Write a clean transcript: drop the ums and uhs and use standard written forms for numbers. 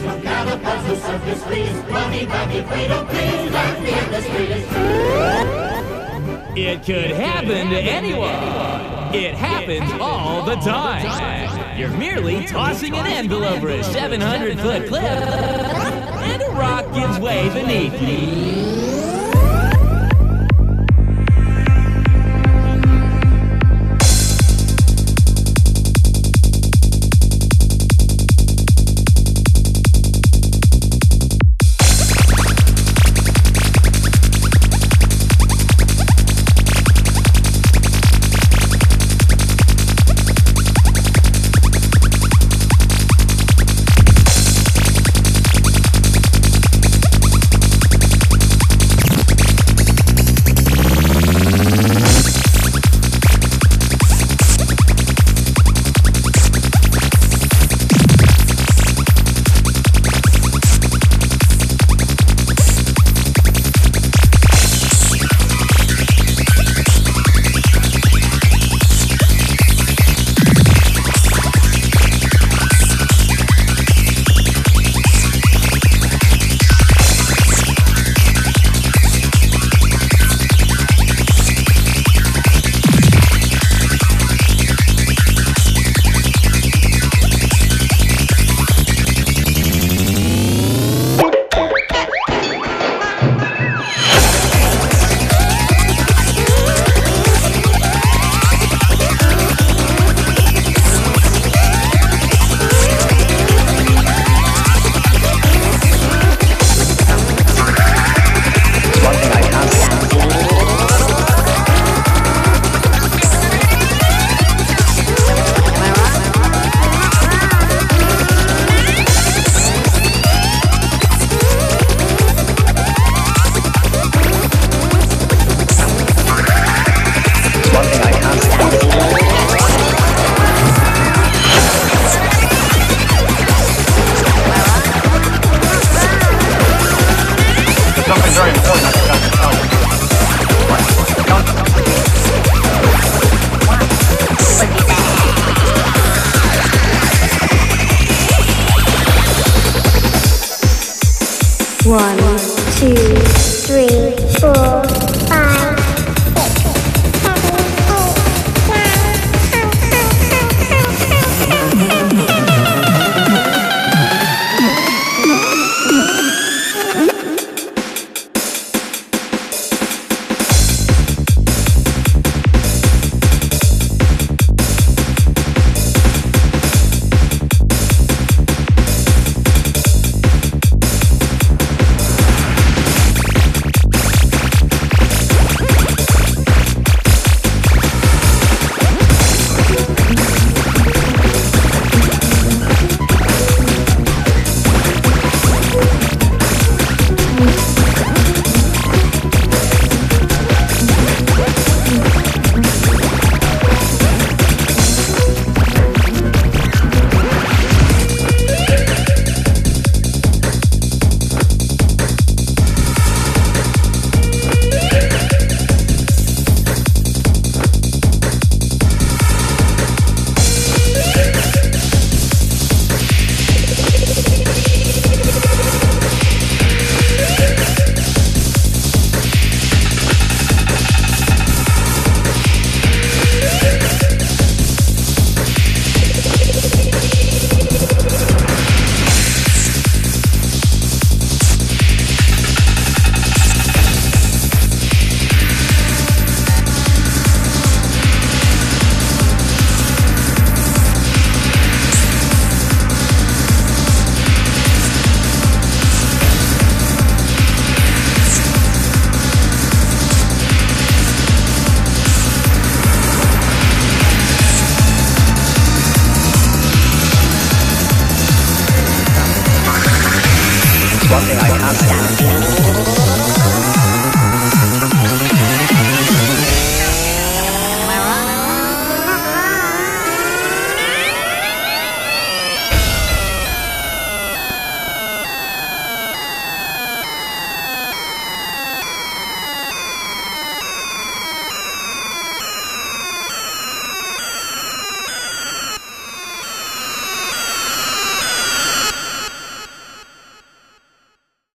Some caterpillars who circus please. Bunny, bunny, freedom, please. Let the industry is. It could happen to anyone. It happens all the time. You're merely tossing an anvil over a 700-foot cliff, and a rock gives way beneath you. One, two, three, four, five, six, seven, 1 thing I can't stand.